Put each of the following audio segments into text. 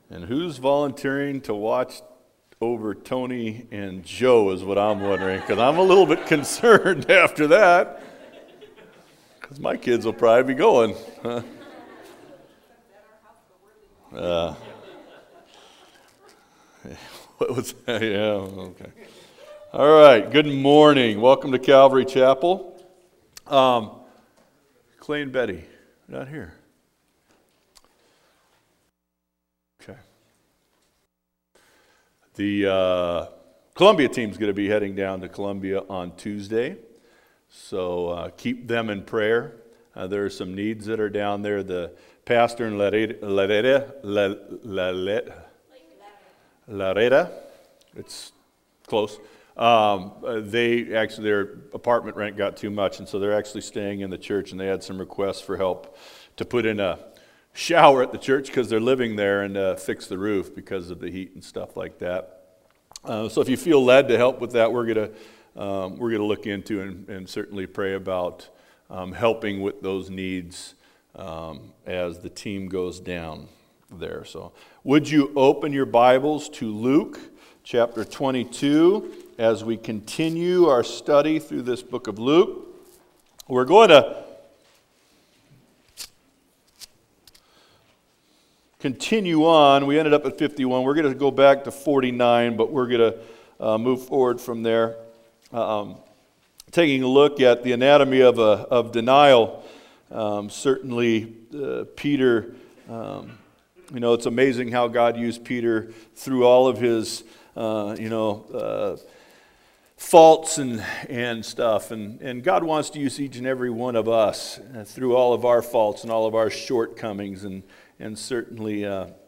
And who's volunteering to watch over Tony and Joe is what I'm wondering, because I'm a little bit concerned after that, because my kids will probably be going. What was that? Yeah, okay. All right, good morning. Welcome to Calvary Chapel. Clay and Betty, not here. Okay. The Columbia team's going to be heading down to Columbia on Tuesday, so keep them in prayer. There are some needs that are down there. The pastor in Lareta, it's close. Their apartment rent got too much, and so they're actually staying in the church, and they had some requests for help to put in a shower at the church because they're living there, and fix the roof because of the heat and stuff like that. So if you feel led to help with that, we're gonna look into and certainly pray about helping with those needs as the team goes down there. So would you open your Bibles to Luke chapter 22 as we continue our study through this book of Luke. We're going to continue on. We ended up at 51. We're going to go back to 49, but we're going to move forward from there. Taking a look at the anatomy of denial. Certainly Peter, it's amazing how God used Peter through all of his faults and stuff, and God wants to use each and every one of us through all of our faults and all of our shortcomings, and certainly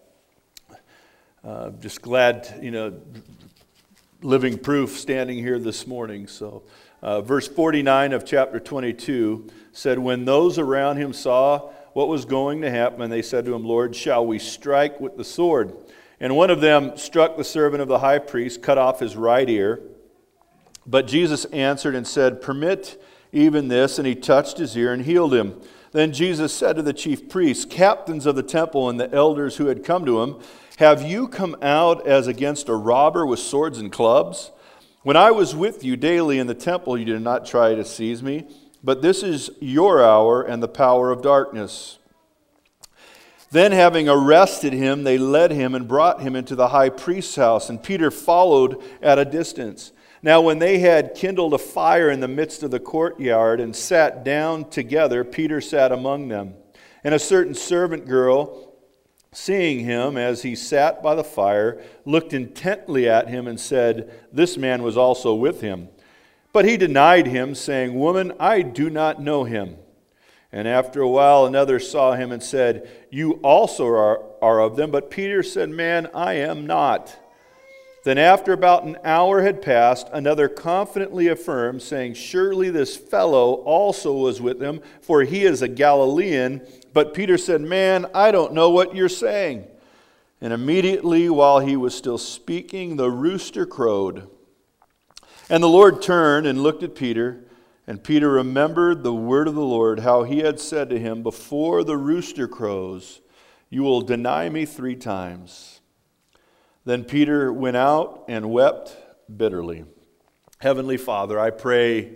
just glad, living proof standing here this morning. So verse 49 of chapter 22 said, when those around him saw what was going to happen, they said to him, Lord, shall we strike with the sword? And one of them struck the servant of the high priest, cut off his right ear. But Jesus answered and said, permit even this. And he touched his ear and healed him. Then Jesus said to the chief priests, captains of the temple, and the elders who had come to him, have you come out as against a robber with swords and clubs? When I was with you daily in the temple, you did not try to seize me. But this is your hour and the power of darkness. Then having arrested him, they led him and brought him into the high priest's house, and Peter followed at a distance. Now when they had kindled a fire in the midst of the courtyard and sat down together, Peter sat among them. And a certain servant girl, seeing him as he sat by the fire, looked intently at him and said, this man was also with him. But he denied him, saying, woman, I do not know him. And after a while another saw him and said, you also are of them. But Peter said, man, I am not. Then after about an hour had passed, another confidently affirmed, saying, surely this fellow also was with them, for he is a Galilean. But Peter said, man, I don't know what you're saying. And immediately while he was still speaking, the rooster crowed. And the Lord turned and looked at Peter. And Peter remembered the word of the Lord, how he had said to him, before the rooster crows, you will deny me 3 times. Then Peter went out and wept bitterly. Heavenly Father, I pray,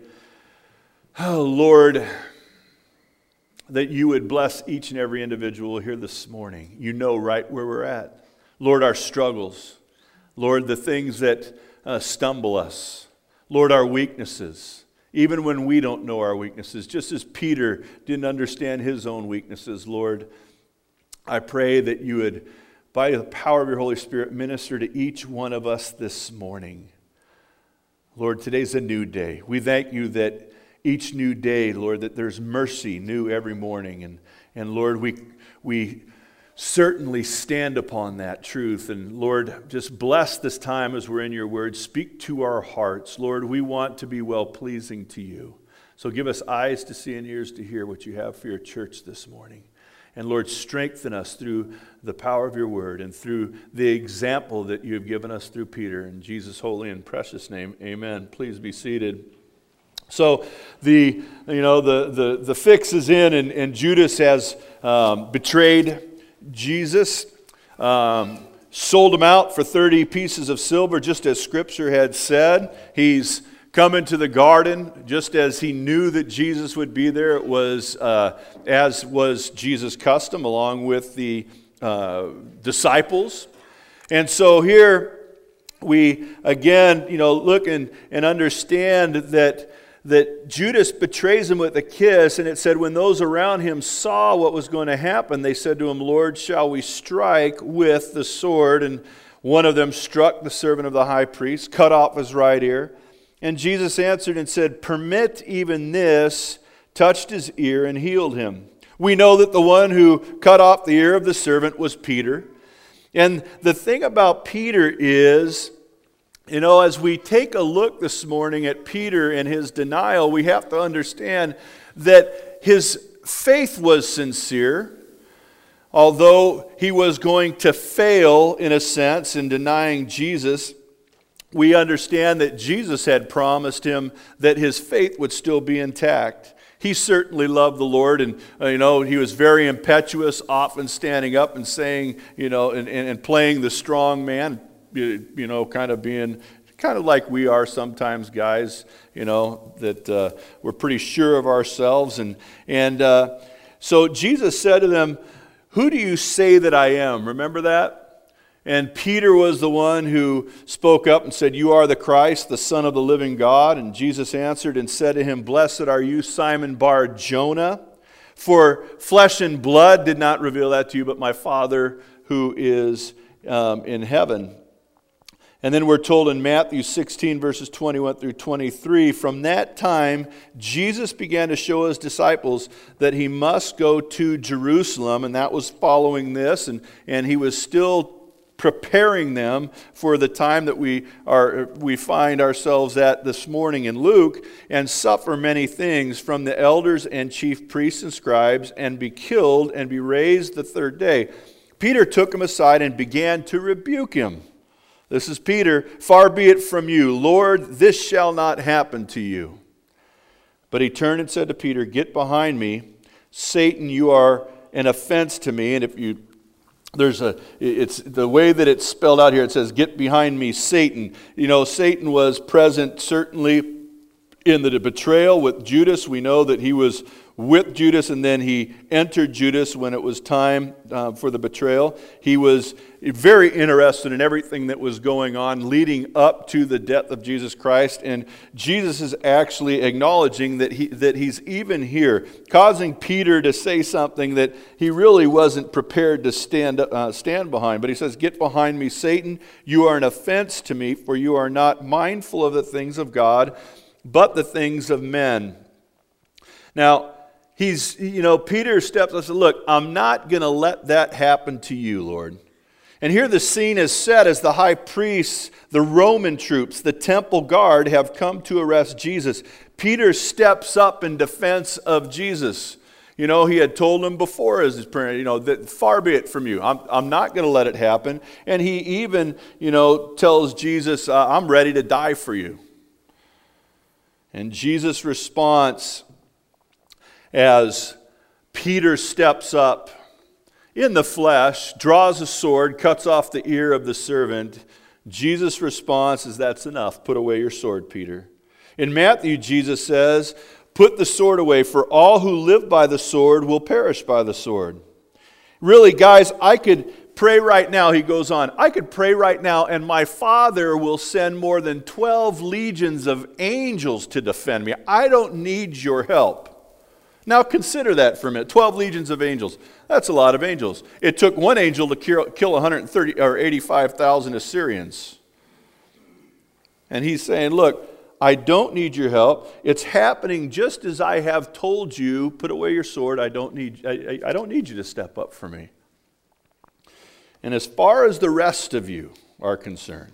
Lord, that you would bless each and every individual here this morning. You know right where we're at. Lord, our struggles. Lord, the things that stumble us. Lord, our weaknesses. Even when we don't know our weaknesses, just as Peter didn't understand his own weaknesses, Lord, I pray that you would, by the power of your Holy Spirit, minister to each one of us this morning. Lord, today's a new day. We thank you that each new day, Lord, that there's mercy new every morning. And Lord, we certainly stand upon that truth. And Lord, just bless this time as we're in your word. Speak to our hearts. Lord, we want to be well-pleasing to you. So give us eyes to see and ears to hear what you have for your church this morning. And Lord, strengthen us through the power of your word and through the example that you have given us through Peter. In Jesus' holy and precious name, amen. Please be seated. So the fix is in, and Judas has betrayed Jesus. sold him out for 30 pieces of silver, just as Scripture had said. He's come into the garden just as he knew that Jesus would be there. It was, as was Jesus' custom, along with the disciples. And so here we again, look and understand that Judas betrays him with a kiss, and it said when those around him saw what was going to happen, they said to him, "Lord, shall we strike with the sword?" And one of them struck the servant of the high priest, cut off his right ear. And Jesus answered and said, "Permit even this," touched his ear and healed him. We know that the one who cut off the ear of the servant was Peter. And the thing about Peter is, as we take a look this morning at Peter and his denial, we have to understand that his faith was sincere, although he was going to fail in a sense in denying Jesus. We understand that Jesus had promised him that his faith would still be intact. He certainly loved the Lord, and he was very impetuous, often standing up and saying, and playing the strong man, kind of like we are sometimes, guys, that we're pretty sure of ourselves. And so Jesus said to them, "Who do you say that I am?" Remember that? And Peter was the one who spoke up and said, "You are the Christ, the Son of the living God." And Jesus answered and said to him, "Blessed are you, Simon Bar-Jonah, for flesh and blood did not reveal that to you, but my Father who is in heaven." And then we're told in Matthew 16, verses 21 through 23, from that time, Jesus began to show his disciples that he must go to Jerusalem, and that was following this, and he was still preparing them for the time that we find ourselves at this morning in Luke, and suffer many things from the elders and chief priests and scribes, and be killed and be raised the third day. Peter took him aside and began to rebuke him. This is Peter. "Far be it from you, Lord, this shall not happen to you." But he turned and said to Peter, "Get behind me, Satan, you are an offense to me." And it's the way that it's spelled out here. It says, "Get behind me, Satan." Satan was present certainly in the betrayal with Judas. We know that he was with Judas, and then he entered Judas when it was time for the betrayal. He was very interested in everything that was going on leading up to the death of Jesus Christ. And Jesus is actually acknowledging that he's even here, causing Peter to say something that he really wasn't prepared to stand behind. But he says, "Get behind me, Satan. You are an offense to me, for you are not mindful of the things of God, but the things of men." Now, Peter steps up and says, "Look, I'm not going to let that happen to you, Lord." And here the scene is set as the high priests, the Roman troops, the temple guard have come to arrest Jesus. Peter steps up in defense of Jesus. He had told him before as his prayer, that far be it from you. I'm not going to let it happen. And he even, tells Jesus, "I'm ready to die for you." And Jesus' response as Peter steps up in the flesh, draws a sword, cuts off the ear of the servant, Jesus' response is, "That's enough. Put away your sword, Peter." In Matthew, Jesus says, "Put the sword away, for all who live by the sword will perish by the sword." Really, guys, I could pray right now, he goes on, I could pray right now, and my Father will send more than 12 legions of angels to defend me. I don't need your help. Now consider that for a minute. 12 legions of angels. That's a lot of angels. It took one angel to kill 130 or 85,000 Assyrians. And he's saying, "Look, I don't need your help. It's happening just as I have told you. Put away your sword. I don't need you to step up for me." And as far as the rest of you are concerned,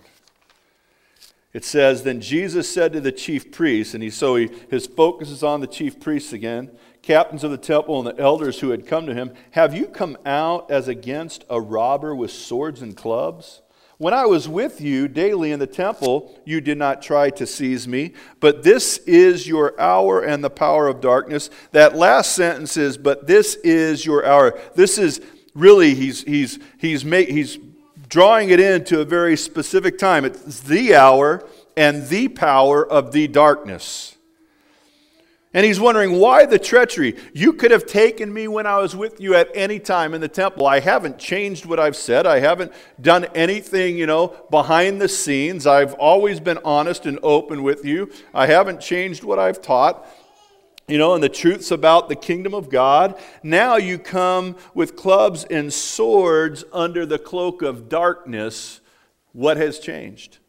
it says, "Then Jesus said to the chief priests," and his focus is on the chief priests again, "captains of the temple and the elders who had come to him, have you come out as against a robber with swords and clubs? When I was with you daily in the temple, you did not try to seize me, but this is your hour and the power of darkness." That last sentence is, "But this is your hour." This is really, he's drawing it into a very specific time. It's the hour and the power of the darkness. And he's wondering, why the treachery? You could have taken me when I was with you at any time in the temple. I haven't changed what I've said. I haven't done anything, behind the scenes. I've always been honest and open with you. I haven't changed what I've taught. And the truths about the kingdom of God. Now you come with clubs and swords under the cloak of darkness. What has changed?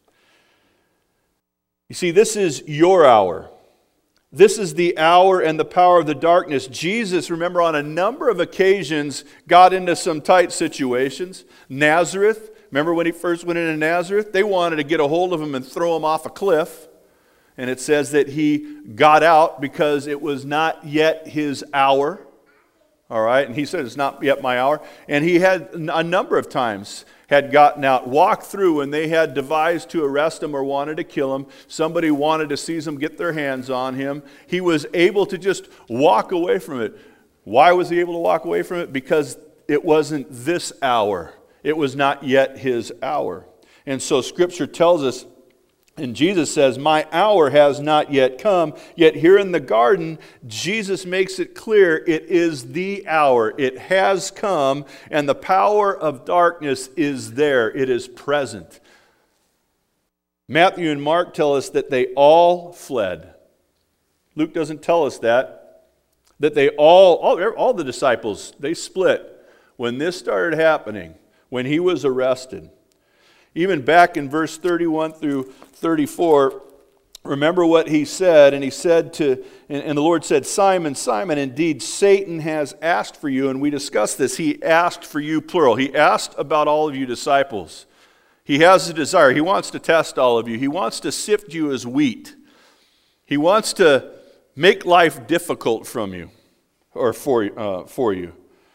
You see, this is your hour. This is the hour and the power of the darkness. Jesus, remember, on a number of occasions got into some tight situations. Nazareth, remember when he first went into Nazareth? They wanted to get a hold of him and throw him off a cliff. And it says that he got out because it was not yet his hour. All right, and he said, it's not yet my hour. And he had a number of times had gotten out, walked through, and they had devised to arrest him or wanted to kill him. Somebody wanted to seize him, get their hands on him. He was able to just walk away from it. Why was he able to walk away from it? Because it wasn't this hour. It was not yet his hour. And so Scripture tells us, and Jesus says, my hour has not yet come. Yet here in the garden, Jesus makes it clear it is the hour. It has come, and the power of darkness is there. It is present. Matthew and Mark tell us that they all fled. Luke doesn't tell us that they all the disciples, they split when this started happening, when he was arrested. Even back in verse 31 through 34, remember what he said, and he said and the Lord said, Simon, Simon, indeed Satan has asked for you, and we discussed this, he asked for you, plural. He asked about all of you disciples. He has a desire. He wants to test all of you. He wants to sift you as wheat. He wants to make life difficult from you, or for you.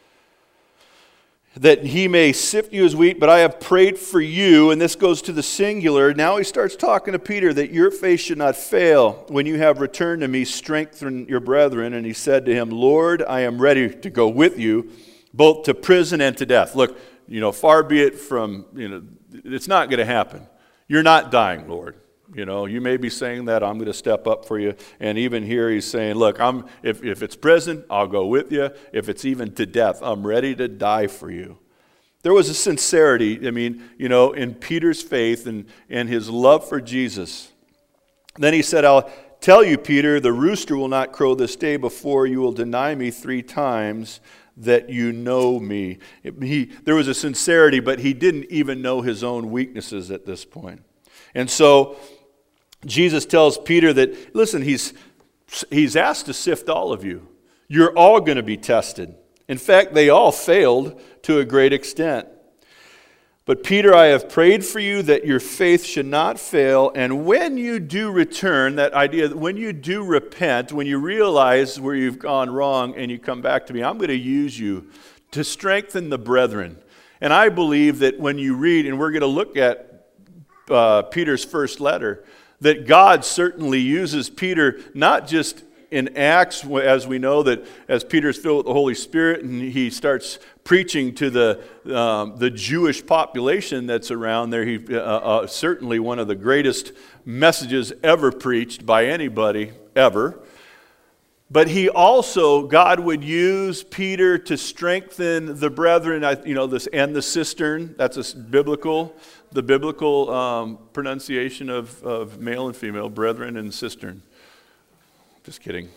That he may sift you as wheat, but I have prayed for you, and this goes to the singular. Now he starts talking to Peter, that your faith should not fail. When you have returned to me, strengthen your brethren. And he said to him, Lord, I am ready to go with you, both to prison and to death. Look, far be it from, it's not going to happen. You're not dying, Lord. You may be saying that, I'm going to step up for you. And even here he's saying, look, if it's prison, I'll go with you. If it's even to death, I'm ready to die for you. There was a sincerity, in Peter's faith and his love for Jesus. Then he said, I'll tell you, Peter, the rooster will not crow this day before you will deny me 3 times that you know me. There was a sincerity, but he didn't even know his own weaknesses at this point. And so Jesus tells Peter that, listen, he's asked to sift all of you. You're all going to be tested. In fact, they all failed to a great extent. But Peter, I have prayed for you that your faith should not fail. And when you do return, that idea that when you do repent, when you realize where you've gone wrong and you come back to me, I'm going to use you to strengthen the brethren. And I believe that when you read, and we're going to look at Peter's first letter, that God certainly uses Peter not just in Acts, as we know that as Peter's filled with the Holy Spirit and he starts preaching to the Jewish population that's around there. He certainly one of the greatest messages ever preached by anybody ever. But he also, God would use Peter to strengthen the brethren, this and the cistern. That's the biblical pronunciation of male and female, brethren and cistern. Just kidding.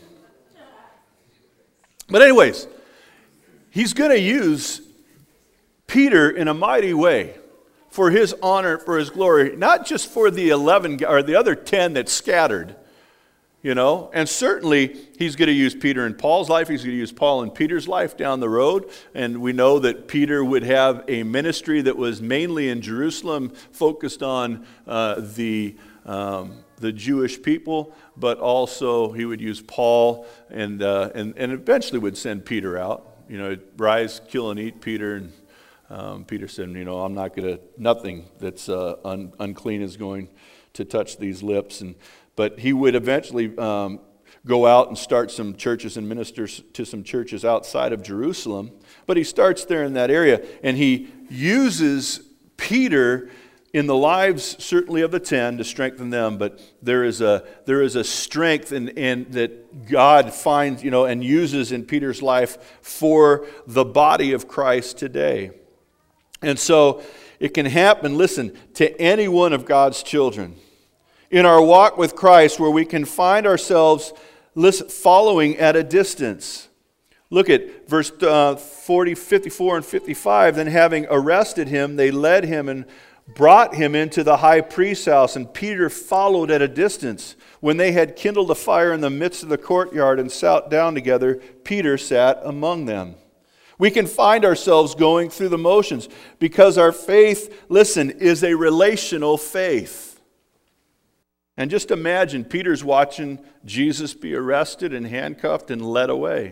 But anyways, he's going to use Peter in a mighty way for his honor, for his glory, not just for the 11 or the other 10 that scattered. And certainly he's going to use Peter in Paul's life. He's going to use Paul in Peter's life down the road. And we know that Peter would have a ministry that was mainly in Jerusalem, focused on the Jewish people, but also he would use Paul and eventually would send Peter out. Rise, kill, and eat Peter. And Peter said, I'm not going to, nothing that's unclean is going to touch these lips. But he would eventually go out and start some churches and minister to some churches outside of Jerusalem. But he starts there in that area, and he uses Peter, in the lives certainly of the 10 to strengthen them, but there is a strength in that God finds, and uses in Peter's life for the body of Christ today. And so it can happen, listen, to any one of God's children. In our walk with Christ, where we can find ourselves following at a distance. Look at verse 54 and 55. Then having arrested him, they led him and brought him into the high priest's house, and Peter followed at a distance. When they had kindled a fire in the midst of the courtyard and sat down together, Peter sat among them. We can find ourselves going through the motions because our faith, listen, is a relational faith. And just imagine Peter's watching Jesus be arrested and handcuffed and led away.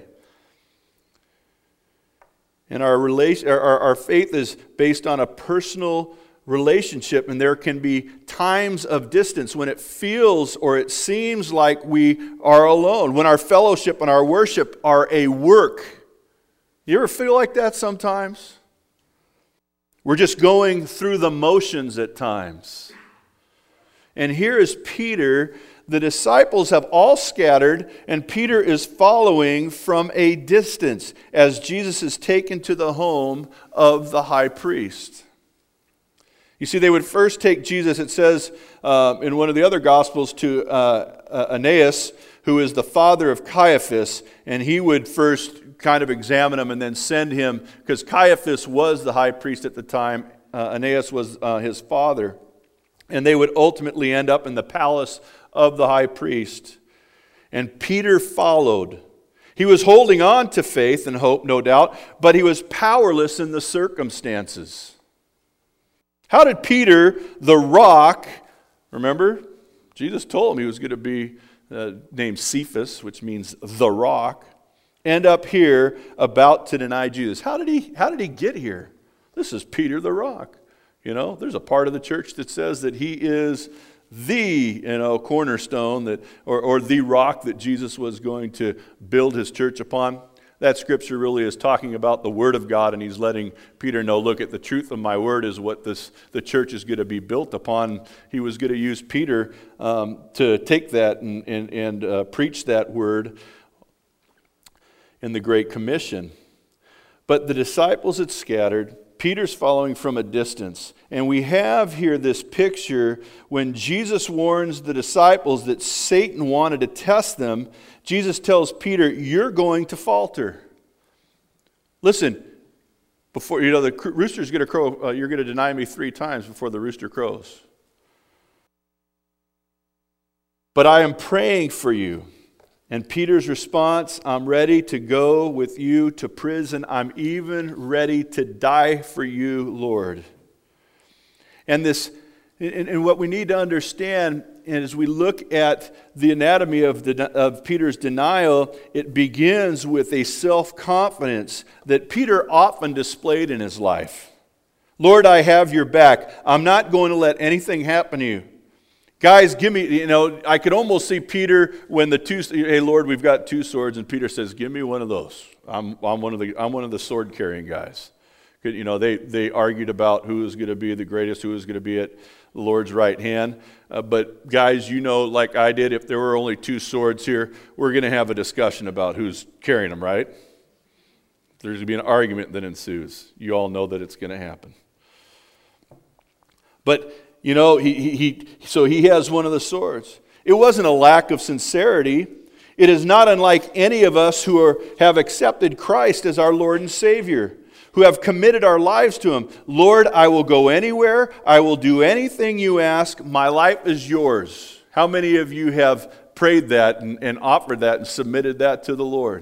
And our faith is based on a personal relationship, and there can be times of distance when it feels or it seems like we are alone, when our fellowship and our worship are a work. You ever feel like that sometimes? We're just going through the motions at times. And here is Peter. The disciples have all scattered, and Peter is following from a distance as Jesus is taken to the home of the high priest. You see, they would first take Jesus, it says in one of the other Gospels, to Ananias, who is the father of Caiaphas, and he would first kind of examine him and then send him, because Caiaphas was the high priest at the time, Ananias was his father, and they would ultimately end up in the palace of the high priest. And Peter followed. He was holding on to faith and hope, no doubt, but he was powerless in the circumstances. How did Peter, the rock, remember, Jesus told him he was going to be named Cephas, which means the rock, end up here about to deny Jesus? How did he get here? This is Peter the rock. There's a part of the church that says that he is the cornerstone or the rock that Jesus was going to build his church upon. That scripture really is talking about the Word of God, and he's letting Peter know, look, at the truth of my word is what the church is going to be built upon. He was going to use Peter to take that and preach that word in the Great Commission. But the disciples had scattered. Peter's following from a distance. And we have here this picture when Jesus warns the disciples that Satan wanted to test them. Jesus tells Peter, you're going to falter. Listen, before the rooster's going to crow, you're going to deny me 3 times before the rooster crows. But I am praying for you. And Peter's response, I'm ready to go with you to prison. I'm even ready to die for you, Lord. And what we need to understand, and as we look at the anatomy of Peter's denial, it begins with a self-confidence that Peter often displayed in his life. Lord, I have your back. I'm not going to let anything happen to you. Guys, give me, I could almost see Peter when hey Lord, we've got 2 swords, and Peter says, give me one of those. I'm one of the sword carrying guys. They argued about who was going to be the greatest, who was going to be at the Lord's right hand. But guys, like I did, if there were only 2 swords here, we're going to have a discussion about who's carrying them, right? There's going to be an argument that ensues. You all know that it's going to happen. But so he has one of the swords. It wasn't a lack of sincerity. It is not unlike any of us who have accepted Christ as our Lord and Savior, who have committed our lives to Him. Lord, I will go anywhere. I will do anything you ask. My life is yours. How many of you have prayed that and offered that and submitted that to the Lord?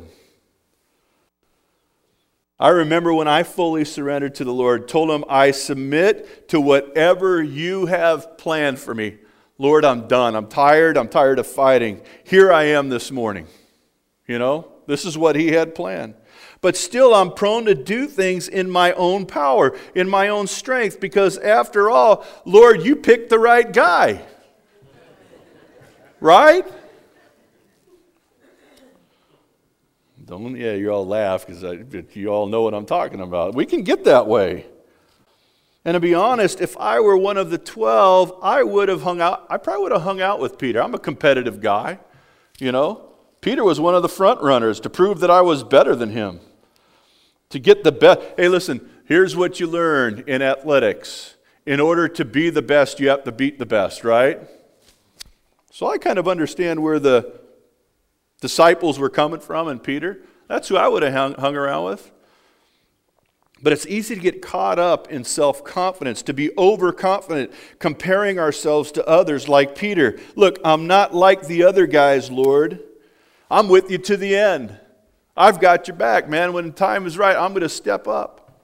I remember when I fully surrendered to the Lord, told Him, I submit to whatever you have planned for me. Lord, I'm done. I'm tired of fighting. Here I am this morning. This is what He had planned. But still, I'm prone to do things in my own power, in my own strength, because after all, Lord, you picked the right guy. Right? You all laugh because you all know what I'm talking about. We can get that way. And to be honest, if I were one of the 12, I probably would have hung out with Peter. I'm a competitive guy, you know. Peter was one of the front runners to prove that I was better than him. To get the best. Hey, listen, here's what you learn in athletics. In order to be the best, you have to beat the best, right? So I kind of understand where the disciples were coming from and Peter. That's who I would have hung around with. But it's easy to get caught up in self-confidence, to be overconfident, comparing ourselves to others like Peter. Look, I'm not like the other guys, Lord. I'm with you to the end. I've got your back, man. When time is right, I'm going to step up.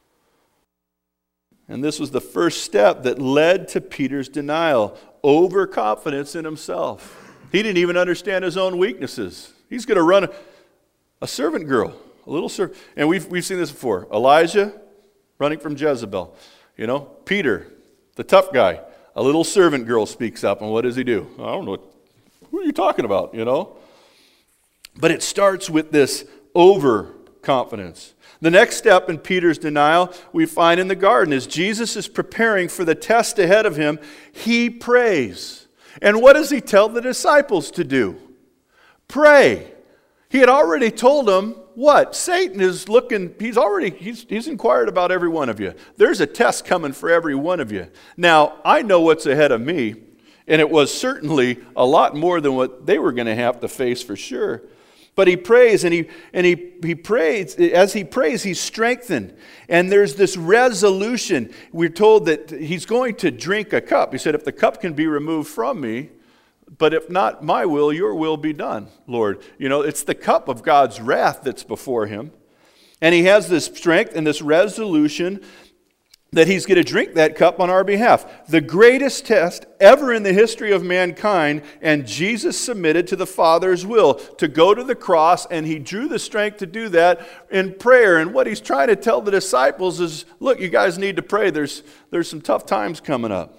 And this was the first step that led to Peter's denial, overconfidence in himself. He didn't even understand his own weaknesses. He's going to run a servant girl. A little servant. And we've seen this before. Elijah running from Jezebel. You know, Peter, the tough guy. A little servant girl speaks up, and what does he do? I don't know. Who are you talking about, you know? But it starts with this overconfidence. The next step in Peter's denial we find in the garden is Jesus is preparing for the test ahead of him. He prays. And what does he tell the disciples to do? Pray. He had already told them what? Satan is looking, he's inquired about every one of you. There's a test coming for every one of you. Now, I know what's ahead of me, and it was certainly a lot more than what they were going to have to face for sure. But he prays, and he prays. As he prays, he's strengthened. And there's this resolution. We're told that he's going to drink a cup. He said, if the cup can be removed from me, but if not my will, your will be done, Lord. You know, it's the cup of God's wrath that's before him. And he has this strength and this resolution that he's going to drink that cup on our behalf. The greatest test ever in the history of mankind, and Jesus submitted to the Father's will to go to the cross, and he drew the strength to do that in prayer. And what he's trying to tell the disciples is, look, you guys need to pray. There's some tough times coming up.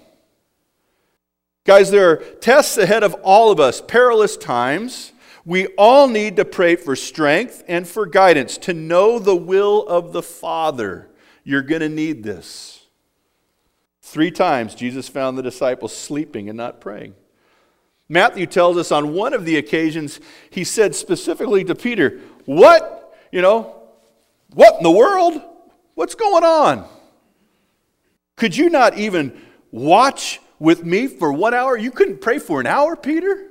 Guys, there are tests ahead of all of us, perilous times. We all need to pray for strength and for guidance, to know the will of the Father. You're going to need this. 3 times Jesus found the disciples sleeping and not praying. Matthew tells us on one of the occasions, he said specifically to Peter, what in the world? What's going on? Could you not even watch with me for 1 hour? You couldn't pray for an hour, Peter?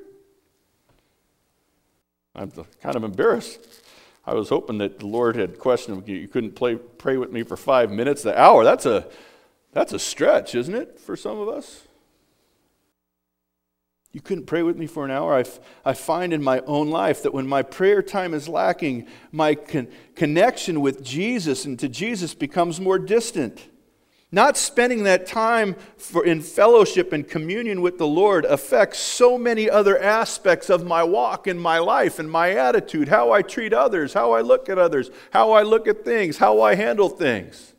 I'm kind of embarrassed. I was hoping that the Lord had questioned you couldn't pray with me for 5 minutes. The hour, that's a stretch, isn't it, for some of us? You couldn't pray with me for an hour. I find in my own life that when my prayer time is lacking, my connection with Jesus and to Jesus becomes more distant. Not spending that time in fellowship and communion with the Lord affects so many other aspects of my walk in my life and my attitude, how I treat others, how I look at others, how I look at things, how I handle things.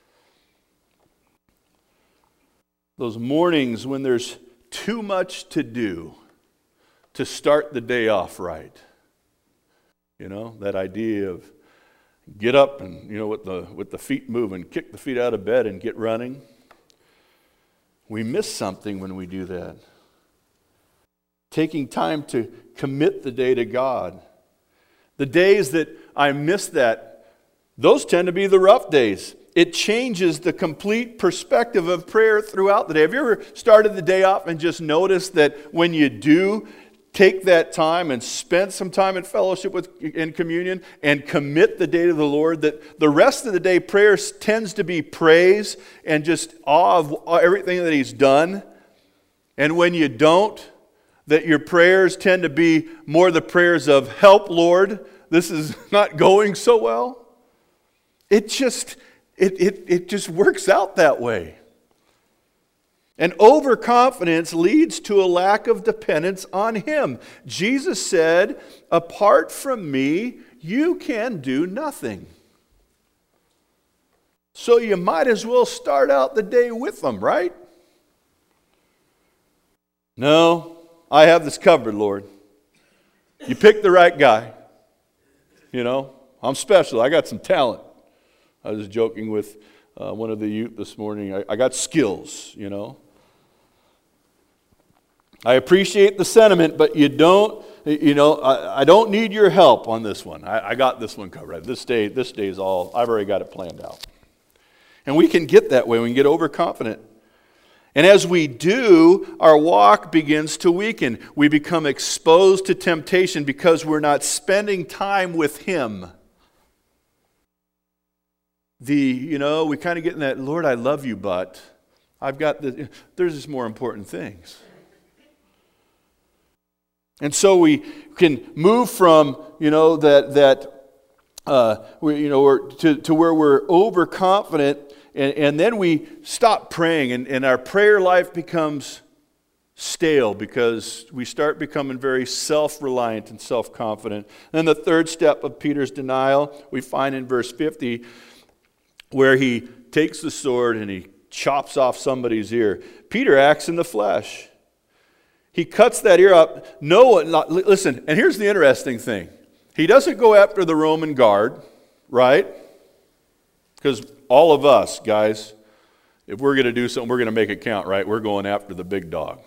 Those mornings when there's too much to do to start the day off right. You know, that idea of get up and, with the feet moving, kick the feet out of bed and get running. We miss something when we do that. Taking time to commit the day to God. The days that I miss that, those tend to be the rough days. It changes the complete perspective of prayer throughout the day. Have you ever started the day off and just noticed that when you do take that time and spend some time in fellowship in communion and commit the day to the Lord, that the rest of the day prayer tends to be praise and just awe of everything that He's done? And when you don't, that your prayers tend to be more the prayers of, help, Lord, this is not going so well? It just works out that way. And overconfidence leads to a lack of dependence on Him. Jesus said, apart from me, you can do nothing. So you might as well start out the day with Him, right? No, I have this covered, Lord. You picked the right guy. I'm special. I got some talent. I was joking with one of the youth this morning. I got skills, you know. I appreciate the sentiment, but you don't, you know, I don't need your help on this one. I got this one covered. This day is all, I've already got it planned out. And we can get that way. We can get overconfident. And as we do, our walk begins to weaken. We become exposed to temptation because we're not spending time with Him. We kind of get in that, Lord, I love you, but there's just more important things. And so we can move from, we're to where we're overconfident, and then we stop praying, and our prayer life becomes stale because we start becoming very self-reliant and self-confident. Then the third step of Peter's denial we find in verse 50, where he takes the sword and he chops off somebody's ear. Peter acts in the flesh. He cuts that ear up. Listen, and here's the interesting thing. He doesn't go after the Roman guard, right? Because all of us, guys, if we're going to do something, we're going to make it count, right? We're going after the big dog.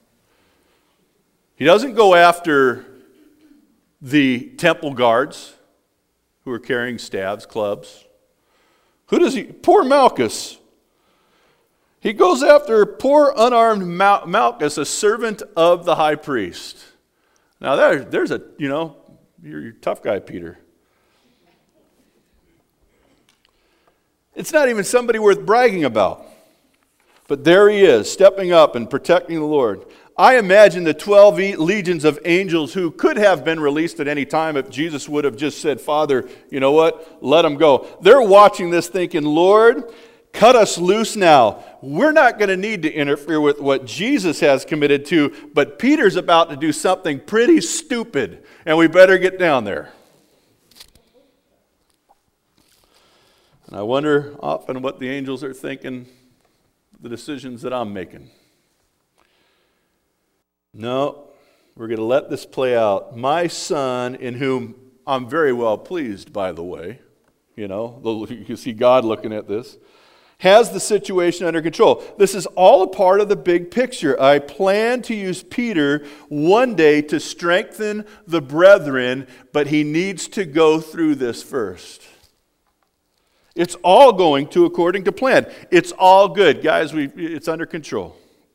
He doesn't go after the temple guards who are carrying staves, clubs. Who does he? Poor Malchus. He goes after poor unarmed Malchus, a servant of the high priest. Now there's a, you're a tough guy, Peter. It's not even somebody worth bragging about. But there he is, stepping up and protecting the Lord. I imagine the 12 legions of angels who could have been released at any time if Jesus would have just said, Father, you know what? Let them go. They're watching this thinking, Lord, cut us loose now. We're not going to need to interfere with what Jesus has committed to, but Peter's about to do something pretty stupid, and we better get down there. And I wonder often what the angels are thinking, the decisions that I'm making. No, we're going to let this play out. My son, in whom I'm very well pleased, by the way, you can see God looking at this, has the situation under control. This is all a part of the big picture. I plan to use Peter one day to strengthen the brethren, but he needs to go through this first. It's all going according to plan. It's all good. Guys, it's under control.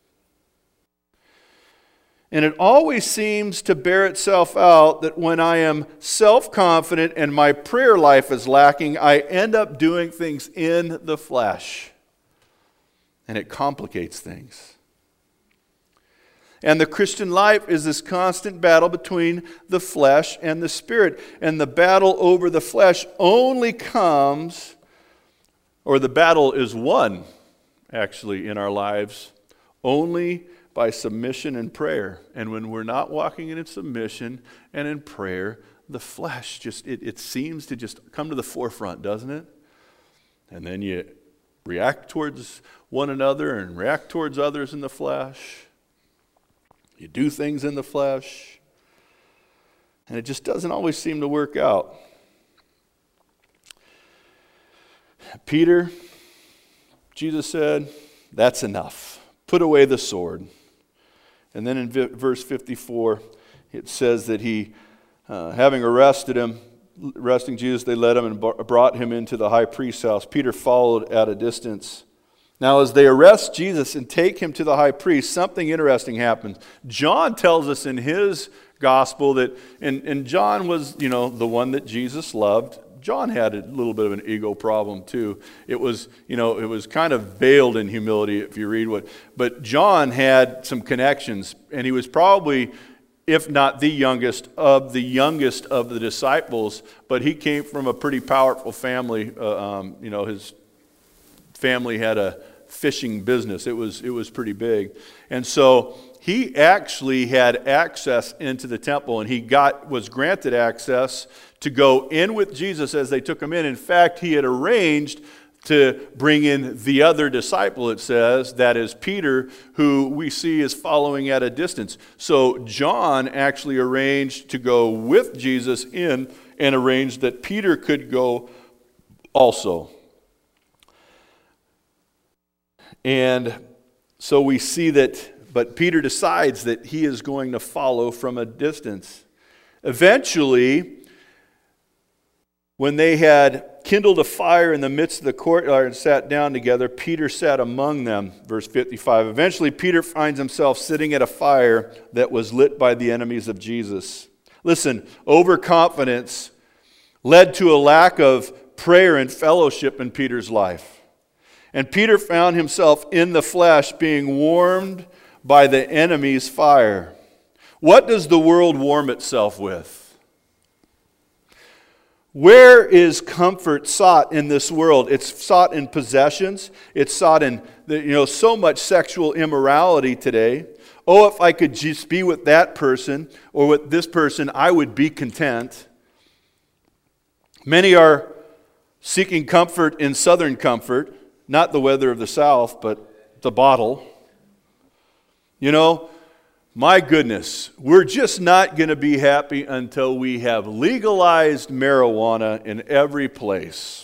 And it always seems to bear itself out that when I am self-confident and my prayer life is lacking, I end up doing things in the flesh. And it complicates things. And the Christian life is this constant battle between the flesh and the spirit. And the battle over the flesh only comes, or the battle is won, actually, in our lives, only by submission and prayer. And when we're not walking in submission and in prayer, the flesh it seems to just come to the forefront, doesn't it? And then you react towards one another and react towards others in the flesh. You do things in the flesh. And it just doesn't always seem to work out. Peter, Jesus said, that's enough. Put away the sword. And then in verse 54, it says that he, having arresting Jesus, they led him and brought him into the high priest's house. Peter followed at a distance. Now, as they arrest Jesus and take him to the high priest, something interesting happens. John tells us in his gospel that, and John was, the one that Jesus loved. John had a little bit of an ego problem too. It was kind of veiled in humility if you read but John had some connections, and he was probably, if not the youngest of the disciples, but he came from a pretty powerful family. His family had a fishing business. It was pretty big. And so he actually had access into the temple, and he was granted access to go in with Jesus as they took him in. In fact, he had arranged to bring in the other disciple, it says, that is Peter, who we see is following at a distance. So John actually arranged to go with Jesus in and arranged that Peter could go also. And so we see that, but Peter decides that he is going to follow from a distance. Eventually, when they had kindled a fire in the midst of the courtyard and sat down together, Peter sat among them. Verse 55. Eventually, Peter finds himself sitting at a fire that was lit by the enemies of Jesus. Listen, overconfidence led to a lack of prayer and fellowship in Peter's life. And Peter found himself in the flesh being warmed by the enemy's fire. What does the world warm itself with? Where is comfort sought in this world? It's sought in possessions. It's sought in so much sexual immorality today. Oh, if I could just be with that person or with this person, I would be content. Many are seeking comfort in southern comfort, not the weather of the South, but the bottle. My goodness, we're just not going to be happy until we have legalized marijuana in every place.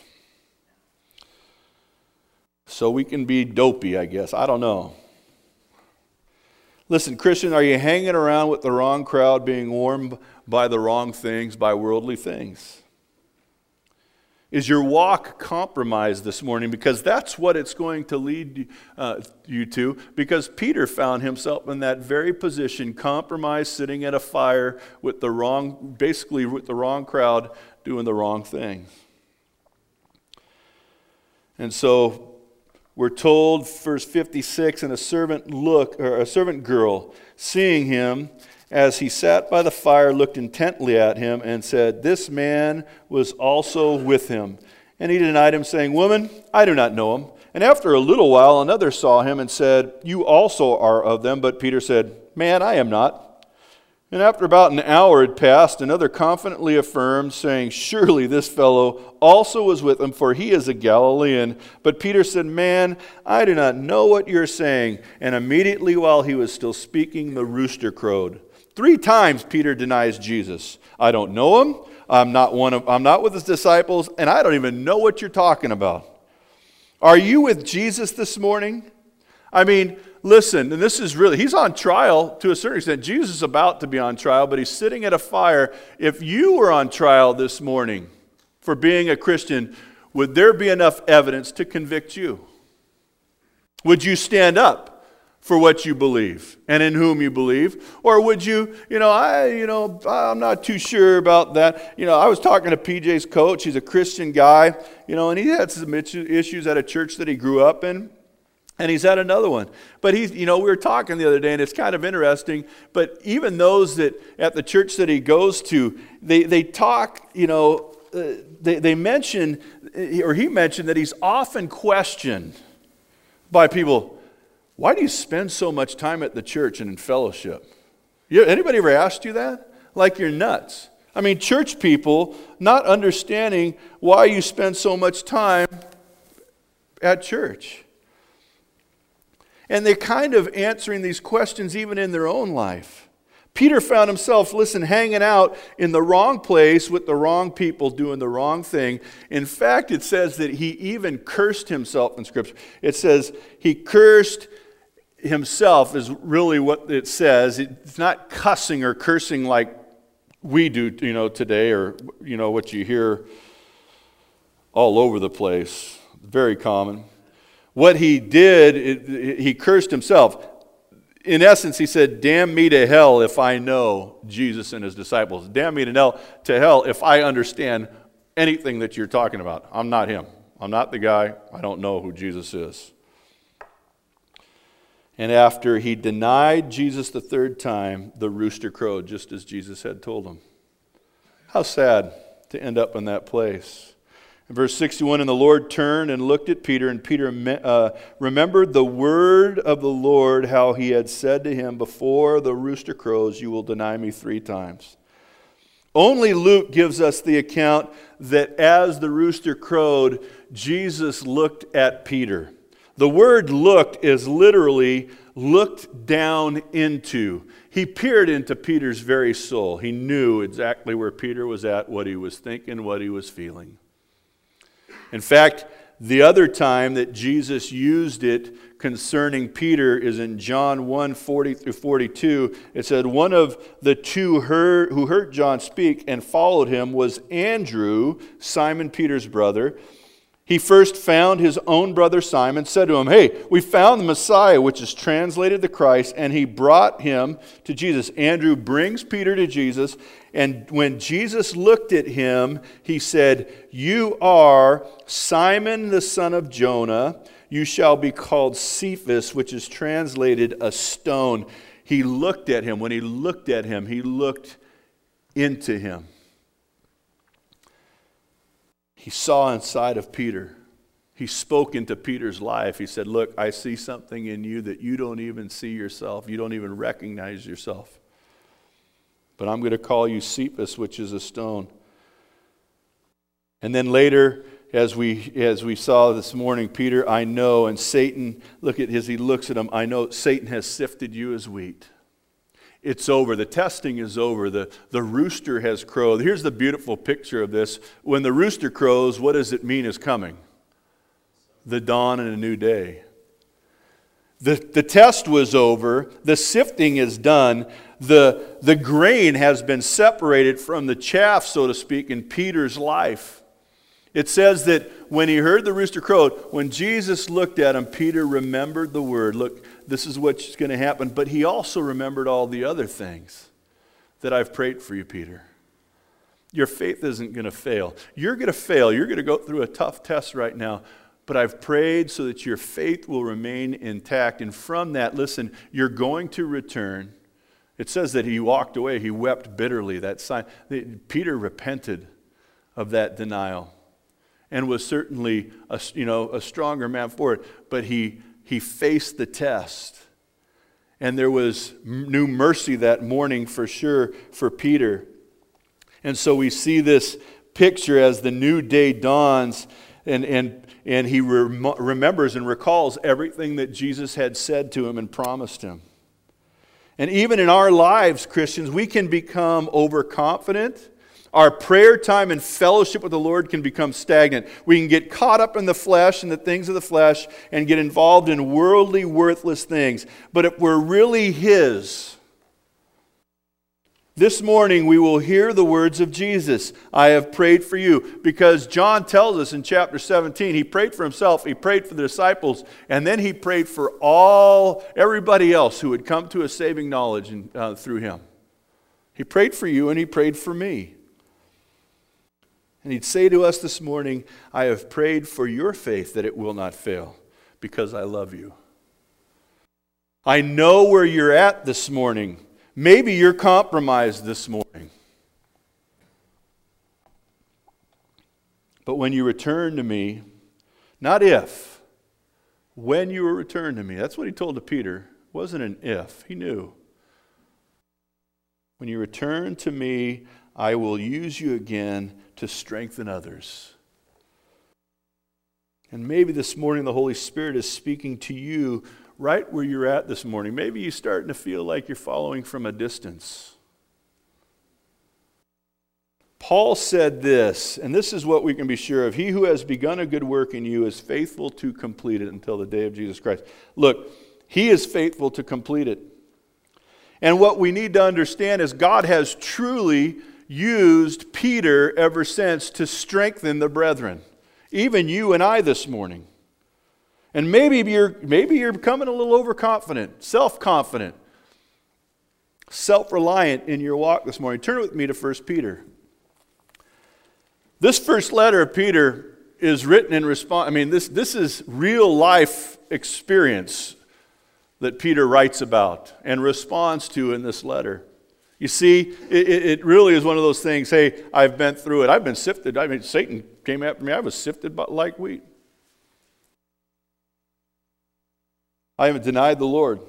So we can be dopey, I guess. I don't know. Listen, Christian, are you hanging around with the wrong crowd, being warmed by the wrong things, by worldly things? Is your walk compromised this morning? Because that's what it's going to lead you to. Because Peter found himself in that very position, compromised, sitting at a fire with the wrong crowd, doing the wrong thing. And so we're told, verse 56, and a servant girl, seeing him as he sat by the fire, looked intently at him and said, "This man was also with him." And he denied him, saying, "Woman, I do not know him." And after a little while, another saw him and said, "You also are of them." But Peter said, "Man, I am not." And after about an hour had passed, another confidently affirmed, saying, "Surely this fellow also was with him, for he is a Galilean." But Peter said, "Man, I do not know what you're saying." And immediately while he was still speaking, the rooster crowed. 3 times Peter denies Jesus. I don't know him. I'm not with his disciples, and I don't even know what you're talking about. Are you with Jesus this morning? I mean, listen, and this is really, he's on trial to a certain extent. Jesus is about to be on trial, but he's sitting at a fire. If you were on trial this morning for being a Christian, would there be enough evidence to convict you? Would you stand up for what you believe and in whom you believe? Or would you, I'm not too sure about that. I was talking to PJ's coach. He's a Christian guy, and he had some issues at a church that he grew up in. And he's at another one. But we were talking the other day, and it's kind of interesting. But even those that at the church that he goes to, they talk, they mention, or he mentioned that he's often questioned by people. Why do you spend so much time at the church and in fellowship? Anybody ever asked you that? Like you're nuts. I mean, church people not understanding why you spend so much time at church. And they're kind of answering these questions even in their own life. Peter found himself, hanging out in the wrong place with the wrong people doing the wrong thing. In fact, it says that he even cursed himself in Scripture. It says he cursed himself is really what it says. It's not cussing or cursing like we do, today, or, what you hear all over the place. Very common. What he did, he cursed himself. In essence, he said, "Damn me to hell if I know Jesus and his disciples. Damn me to hell if I understand anything that you're talking about. I'm not him. I'm not the guy. I don't know who Jesus is." And after he denied Jesus the 3rd time, the rooster crowed, just as Jesus had told him. How sad to end up in that place. In verse 61, and the Lord turned and looked at Peter, and Peter remembered the word of the Lord, how he had said to him, "Before the rooster crows, you will deny me 3 times. Only Luke gives us the account that as the rooster crowed, Jesus looked at Peter. The word looked is literally looked down into. He peered into Peter's very soul. He knew exactly where Peter was at, what he was thinking, what he was feeling. In fact, The other time that Jesus used it concerning Peter is in John 1:40-42. It said, one of the two who heard John speak and followed him was Andrew, Simon Peter's brother. He first found his own brother Simon, said to him, "Hey, we found the Messiah," which is translated the Christ, and he brought him to Jesus. Andrew brings Peter to Jesus, and when Jesus looked at him, he said, "You are Simon the son of Jonah. You shall be called Cephas," which is translated a stone. He looked at him. When he looked at him, he looked into him. He saw inside of Peter. He spoke into Peter's life. He said, "Look, I see something in you that you don't even see yourself. You don't even recognize yourself. But I'm going to call you Cephas," which is a stone. And then later, as we saw this morning, Peter, I know, and Satan, look at his, he looks at him, I know Satan has sifted you as wheat. It's over. The testing is over. The rooster has crowed. Here's the beautiful picture of this. When the rooster crows, what does it mean is coming? The dawn and a new day. The test was over. The sifting is done. The grain has been separated from the chaff, so to speak, in Peter's life. It says that when he heard the rooster crow, when Jesus looked at him, Peter remembered the word. Look, this is what's going to happen. But he also remembered all the other things that I've prayed for you, Peter. Your faith isn't going to fail. You're going to fail. You're going to go through a tough test right now. But I've prayed so that your faith will remain intact. And from that, listen, you're going to return. It says that he walked away. He wept bitterly. That sign. Peter repented of that denial and was certainly a stronger man for it. But he faced the test. And there was new mercy that morning for sure for Peter. And so we see this picture as the new day dawns, and he remembers and recalls everything that Jesus had said to him and promised him. And even in our lives, Christians, we can become overconfident. Our prayer time and fellowship with the Lord can become stagnant. We can get caught up in the flesh and the things of the flesh and get involved in worldly, worthless things. But if we're really His, this morning we will hear the words of Jesus. I have prayed for you. Because John tells us in chapter 17, he prayed for himself, he prayed for the disciples, and then he prayed for everybody else who would come to a saving knowledge through him. He prayed for you and he prayed for me. And he'd say to us this morning, I have prayed for your faith that it will not fail because I love you. I know where you're at this morning. Maybe you're compromised this morning. But when you return to me, not if, when you will return to me. That's what he told to Peter. It wasn't an if. He knew. When you return to me, I will use you again to strengthen others. And maybe this morning the Holy Spirit is speaking to you right where you're at this morning. Maybe you're starting to feel like you're following from a distance. Paul said this, and this is what we can be sure of. He who has begun a good work in you is faithful to complete it until the day of Jesus Christ. Look, He is faithful to complete it. And what we need to understand is God has truly used Peter ever since to strengthen the brethren. Even you and I this morning. And maybe you're becoming a little overconfident, self-confident, self-reliant in your walk this morning. Turn with me to 1 Peter. This first letter of Peter is written in response. This is real life experience that Peter writes about and responds to in this letter. You see, it really is one of those things, hey, I've been through it. I've been sifted. Satan came after me. I was sifted like wheat. I haven't denied the Lord.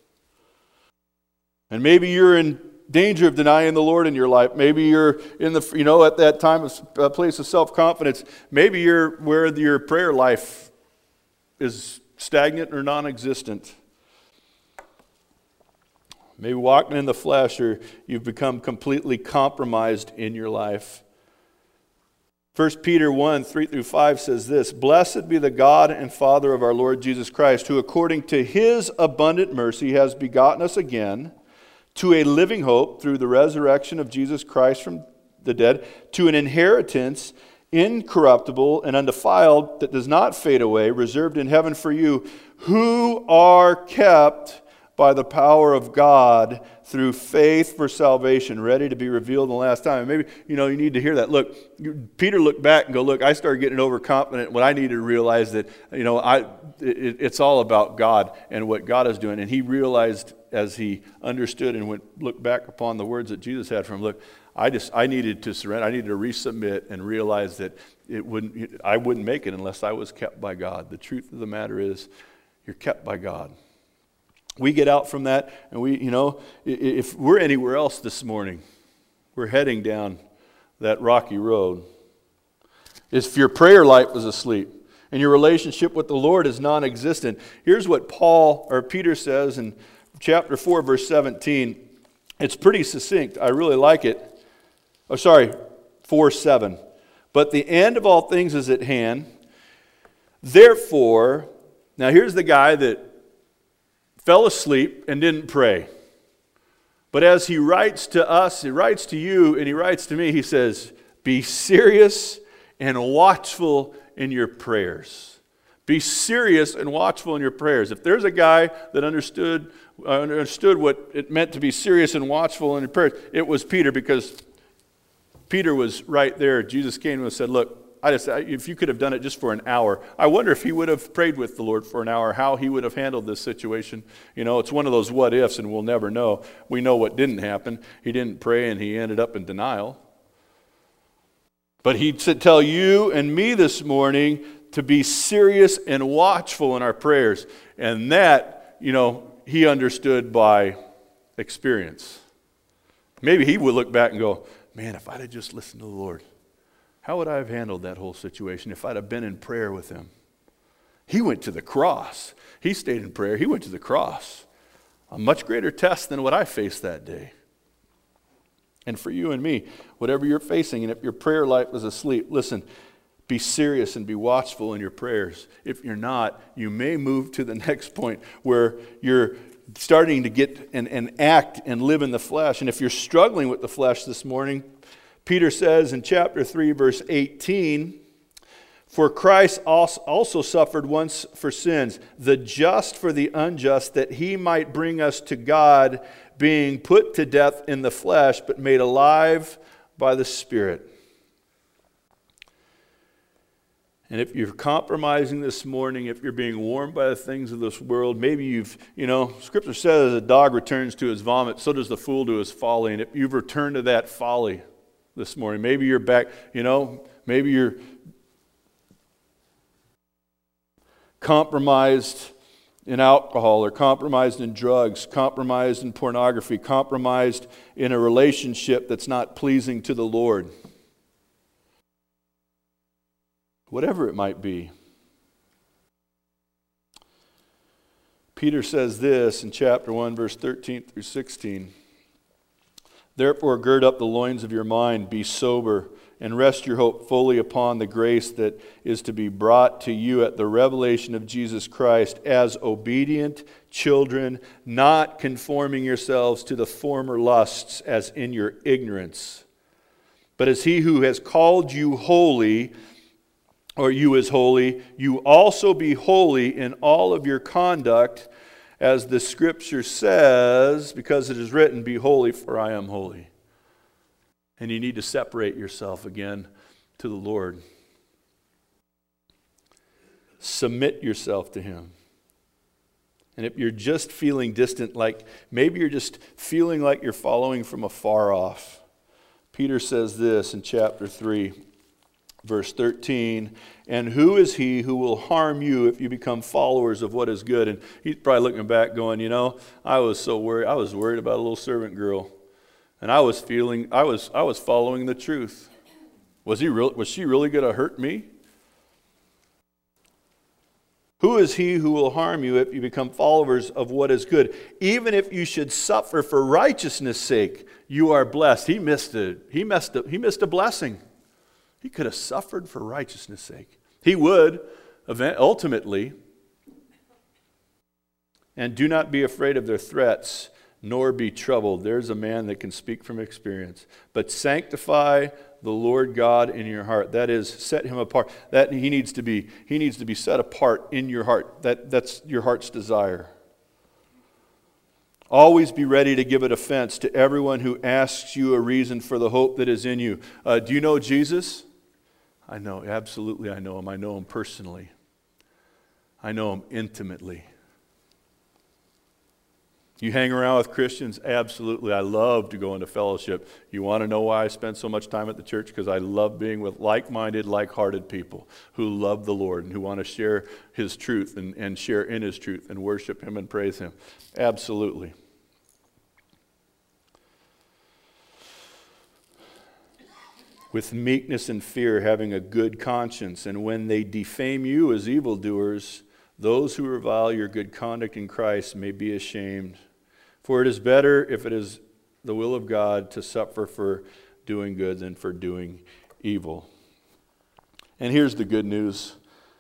And maybe you're in danger of denying the Lord in your life. Maybe you're in at that time of a place of self-confidence. Maybe you're where your prayer life is stagnant or non-existent. Maybe walking in the flesh, or you've become completely compromised in your life. 1 Peter 1, 3 through 5 says this, "Blessed be the God and Father of our Lord Jesus Christ, who according to his abundant mercy has begotten us again to a living hope through the resurrection of Jesus Christ from the dead, to an inheritance incorruptible and undefiled that does not fade away, reserved in heaven for you, who are kept by the power of God through faith for salvation, ready to be revealed in the last time." And maybe, you need to hear that. Look, Peter looked back and go, look, I started getting overconfident when I needed to realize that, it's all about God and what God is doing. And he realized as he understood and looked back upon the words that Jesus had for him, look, I needed to surrender. I needed to resubmit and realize that I wouldn't make it unless I was kept by God. The truth of the matter is, you're kept by God. We get out from that, and if we're anywhere else this morning, we're heading down that rocky road. If your prayer life is asleep and your relationship with the Lord is non-existent, here's what Peter says in chapter 4, verse 17. It's pretty succinct. I really like it. 4:7. "But the end of all things is at hand. Therefore," now here's the guy that fell asleep and didn't pray. But as he writes to us, he writes to you, and he writes to me, he says, "Be serious and watchful in your prayers." Be serious and watchful in your prayers. If there's a guy that understood what it meant to be serious and watchful in your prayers, it was Peter, because Peter was right there. Jesus came to him and said, look, if you could have done it just for an hour, I wonder if he would have prayed with the Lord for an hour, how he would have handled this situation. It's one of those what ifs, and we'll never know. We know what didn't happen. He didn't pray, and he ended up in denial. But he said, tell you and me this morning to be serious and watchful in our prayers. And that, he understood by experience. Maybe he would look back and go, man, if I'd have just listened to the Lord, how would I have handled that whole situation if I'd have been in prayer with him? He went to the cross. He stayed in prayer. He went to the cross. A much greater test than what I faced that day. And for you and me, whatever you're facing, and if your prayer life is asleep, listen, be serious and be watchful in your prayers. If you're not, you may move to the next point where you're starting to get and act and live in the flesh. And if you're struggling with the flesh this morning, Peter says in chapter 3, verse 18, "For Christ also suffered once for sins, the just for the unjust, that he might bring us to God, being put to death in the flesh, but made alive by the Spirit." And if you're compromising this morning, if you're being warmed by the things of this world, maybe Scripture says a dog returns to his vomit, so does the fool to his folly. And if you've returned to that folly this morning, maybe you're back, maybe you're compromised in alcohol, or compromised in drugs, compromised in pornography, compromised in a relationship that's not pleasing to the Lord. Whatever it might be. Peter says this in chapter 1, verse 13 through 16. "Therefore gird up the loins of your mind, be sober, and rest your hope fully upon the grace that is to be brought to you at the revelation of Jesus Christ, as obedient children, not conforming yourselves to the former lusts as in your ignorance. But as he who has called you holy, or you as holy, you also be holy in all of your conduct, as the Scripture says, because it is written, be holy, for I am holy." And you need to separate yourself again to the Lord. Submit yourself to him. And if you're just feeling distant, like maybe you're just feeling like you're following from afar off, Peter says this in chapter 3. Verse 13, "And who is he who will harm you if you become followers of what is good?" And he's probably looking back going, I was so worried. I was worried about a little servant girl. And I was following the truth. Was she really going to hurt me? "Who is he who will harm you if you become followers of what is good? Even if you should suffer for righteousness' sake, you are blessed." He missed a blessing. He could have suffered for righteousness' sake. He would, ultimately. And do not be afraid of their threats, nor be troubled. There's a man that can speak from experience. But sanctify the Lord God in your heart. That is, set him apart. That he needs to be set apart in your heart. That's your heart's desire. Always be ready to give a defense to everyone who asks you a reason for the hope that is in you. Do you know Jesus? I know, absolutely I know him. I know him personally. I know him intimately. You hang around with Christians? Absolutely. I love to go into fellowship. You want to know why I spend so much time at the church? Because I love being with like-minded, like-hearted people who love the Lord and who want to share his truth and share in his truth and worship him and praise him. Absolutely. With meekness and fear, having a good conscience, and when they defame you as evildoers, those who revile your good conduct in Christ may be ashamed. For it is better, if it is the will of God, to suffer for doing good than for doing evil. And here's the good news.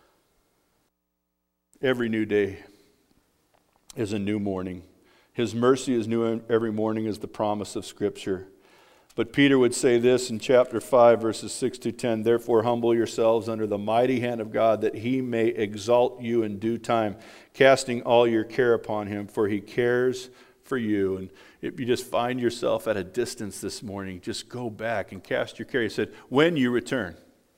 Every new day is a new morning. His mercy is new every morning, is the promise of Scripture. But Peter would say this in chapter 5, verses 6 to 10, "Therefore humble yourselves under the mighty hand of God, that he may exalt you in due time, casting all your care upon him, for he cares for you." And if you just find yourself at a distance this morning, just go back and cast your care. He said, when you return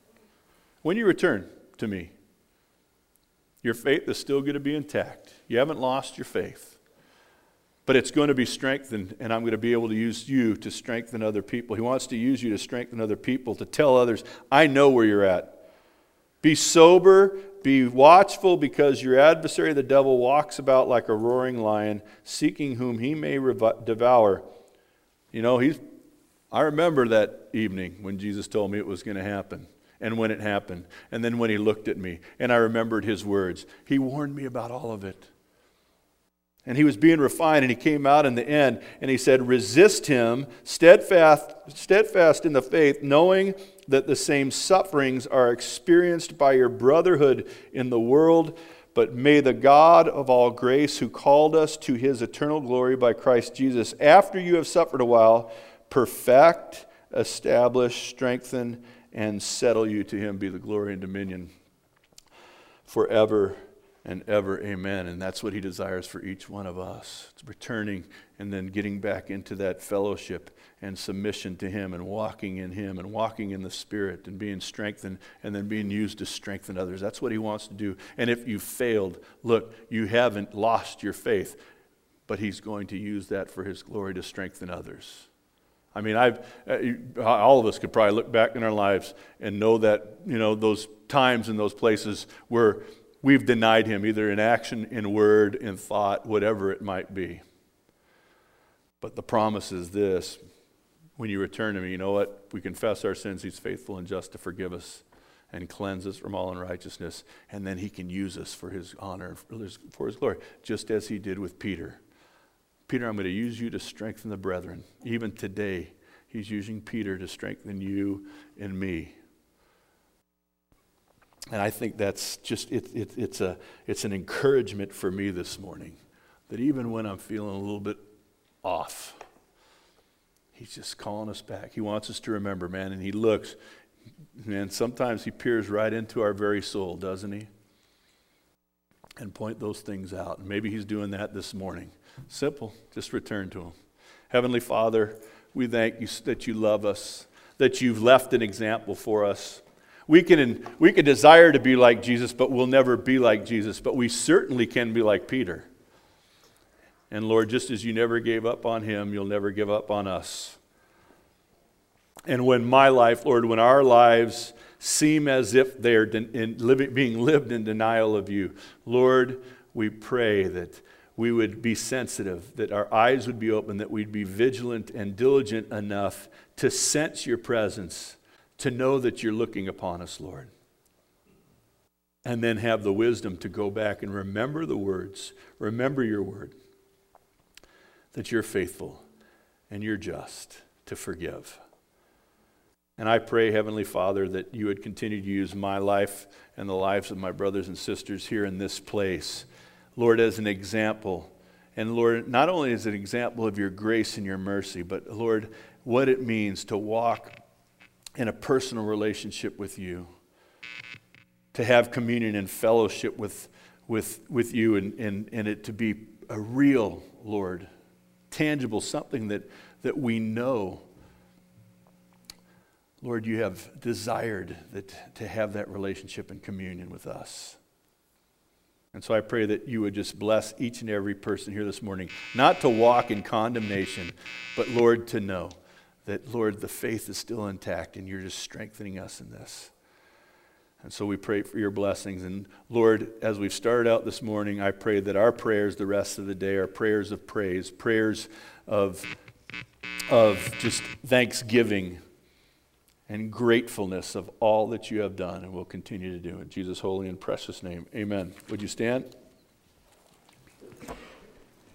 to me, your faith is still going to be intact. You haven't lost your faith. But it's going to be strengthened, and I'm going to be able to use you to strengthen other people. He wants to use you to strengthen other people, to tell others, I know where you're at. Be sober, be watchful, because your adversary, the devil, walks about like a roaring lion, seeking whom he may devour. You know, I remember that evening when Jesus told me it was going to happen, and when it happened, and then when he looked at me, and I remembered his words. He warned me about all of it. And he was being refined, and he came out in the end, and he said, resist him, steadfast in the faith, knowing that the same sufferings are experienced by your brotherhood in the world. But may the God of all grace, who called us to his eternal glory by Christ Jesus, after you have suffered a while, perfect, establish, strengthen, and settle you. To him be the glory and dominion forever and ever, amen. And that's what he desires for each one of us. It's returning and then getting back into that fellowship and submission to him and walking in the Spirit and being strengthened and then being used to strengthen others. That's what he wants to do. And if you failed, look, you haven't lost your faith, but he's going to use that for his glory to strengthen others. I mean, all of us could probably look back in our lives and know that, those times and those places where we've denied him, either in action, in word, in thought, whatever it might be. But the promise is this: when you return to me, you know what? We confess our sins, he's faithful and just to forgive us and cleanse us from all unrighteousness. And then he can use us for his honor, for his glory, just as he did with Peter. Peter, I'm going to use you to strengthen the brethren. Even today, he's using Peter to strengthen you and me. And I think that's just, it's an encouragement for me this morning, that even when I'm feeling a little bit off, he's just calling us back. He wants us to remember, man, and he looks, man, sometimes he peers right into our very soul, doesn't he? And point those things out. And maybe he's doing that this morning. Simple, just return to him. Heavenly Father, we thank you that you love us, that you've left an example for us. We can desire to be like Jesus, but we'll never be like Jesus. But we certainly can be like Peter. And Lord, just as you never gave up on him, you'll never give up on us. And when my life, Lord, when our lives seem as if they're being lived in denial of you, Lord, we pray that we would be sensitive, that our eyes would be open, that we'd be vigilant and diligent enough to sense your presence, to know that you're looking upon us, Lord. And then have the wisdom to go back and remember the words, remember your word, that you're faithful and you're just to forgive. And I pray, Heavenly Father, that you would continue to use my life and the lives of my brothers and sisters here in this place, Lord, as an example. And Lord, not only as an example of your grace and your mercy, but Lord, what it means to walk in a personal relationship with you, to have communion and fellowship with you, and it to be a real, Lord, tangible, something that we know. Lord, you have desired to have that relationship and communion with us. And so I pray that you would just bless each and every person here this morning, not to walk in condemnation, but Lord, to know that, Lord, the faith is still intact and you're just strengthening us in this. And so we pray for your blessings. And Lord, as we've started out this morning, I pray that our prayers the rest of the day are prayers of praise, prayers of just thanksgiving and gratefulness of all that you have done and will continue to do. In Jesus' holy and precious name, amen. Would you stand?